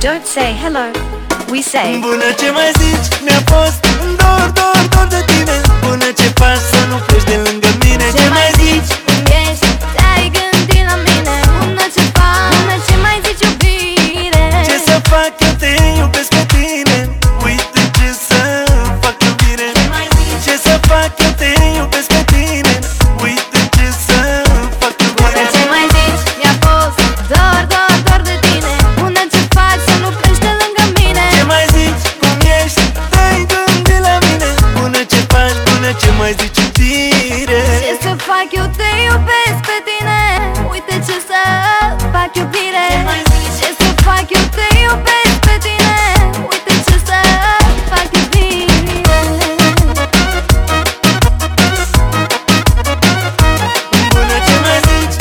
don't say hello, we say Bună, ce mai zici? Mi-a fost dor de tine. Bună, ce faci să nu pleci de lângă mine? Ce mai zici? Cum ești? Te-ai gândit la mine? Bună, ce faci? Bună, ce mai zici, iubire? Ce să fac? Eu te iubesc pe tine. Uite ce să fac, iubire. Ce să fac? Eu te iubesc pe tine. Uite ce să fac, iubire. Ce mai zici? Mi-a fost dor de tine. Bună, ce faci să nu pleci de lângă mine? Ce mai zici? Cum ești? Te-ai gândit la mine. Bună, ce faci? Bună, ce mai zici, iubire? Ce să fac? Eu te iubesc pe tine. Uite ce să fac, iubire. Ce să fac? Eu te iubesc pe tine. Uite ce să fac, iubire. Bună, ce mai zici?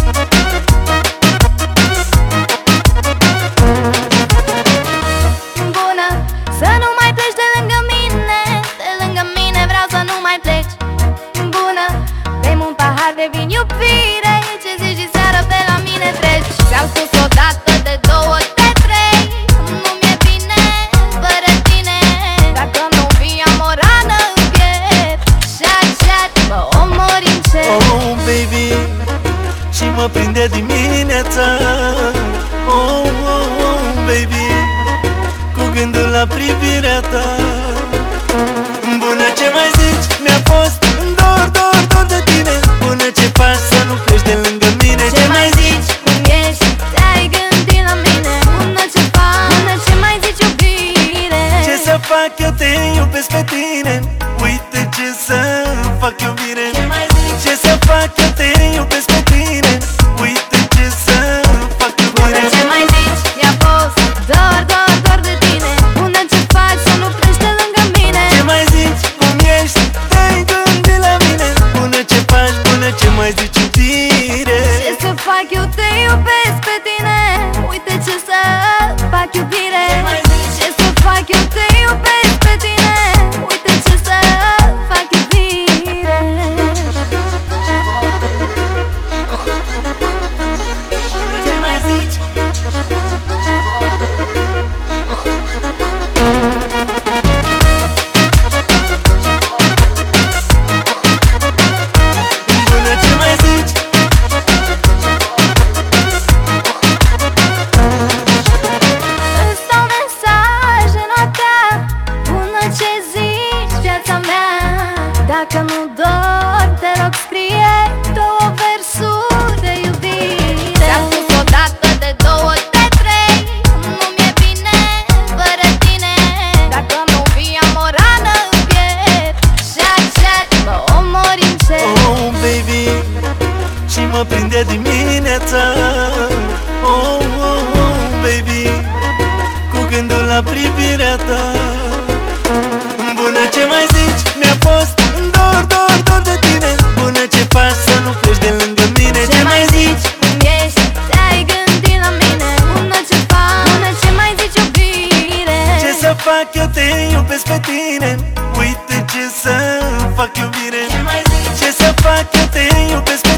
Bună, să nu mai pleci de lângă mine. De lângă mine vreau să nu mai pleci. Bună, bem un pahar de vin, iubire. Ce zici și seară pe la mine treci. Ți-am spus odată, de două, de trei. Nu mi-e bine fără tine. Dacă nu vii am o rană în piept. Chat, mă omori încet. Oh, baby, și mă prinde dimineața. Oh, baby, cu gândul la privirea ta. Bună, ce mai zici? Mi-a fost dor de tine. Bună, ce faci să nu pleci de lângă mine? Ce mai zici? Cum ești? Te-ai gândit la mine? Bună, ce faci? Bună, ce mai zici, iubire? Ce să fac? Eu te iubesc pe tine. Uite ce să fac, iubire. Ce să fac? Eu te iubesc pe tine. Uite ce să fac, iubire. Ce mai zici? Mi-a fost dor de tine. Bună, ce faci să nu pleci de lângă mine? Ce mai zici? Cum ești? Te-ai gândit la mine. Bună, ce faci? Bună, ce mai zici, iubire? Ce să fac? Eu te iubesc pe tine. Uite ce să fac, iubire. Ce să fac? Eu te iubesc pe tine. Uite ce să fac, iubire. Ce mai zici? Bună, ce mai zici? Îți dau mesaje noaptea. Bună, ce zici, viața mea? Dacă nu dormi, te rog scrie două versuri de iubire. Ți-am spus odată, de două, de trei. Nu mi-e bine fără tine. Dacă nu vii am o rană în piept. Chat, mă omori încet. Oh, baby, și mă prinde dimineața. Oh, baby, cu gândul la privirea ta. Bună, ce mai zici? Mi-a fost dor de tine. Bună, ce faci să nu pleci de lângă mine? Ce mai zici? Cum ești? Te-ai gândit la mine? Bună, ce faci? Bună, ce mai zici, iubire? Ce să fac? Eu te iubesc pe tine. Uite ce să fac, iubire. Ce să fac? Eu te iubesc pe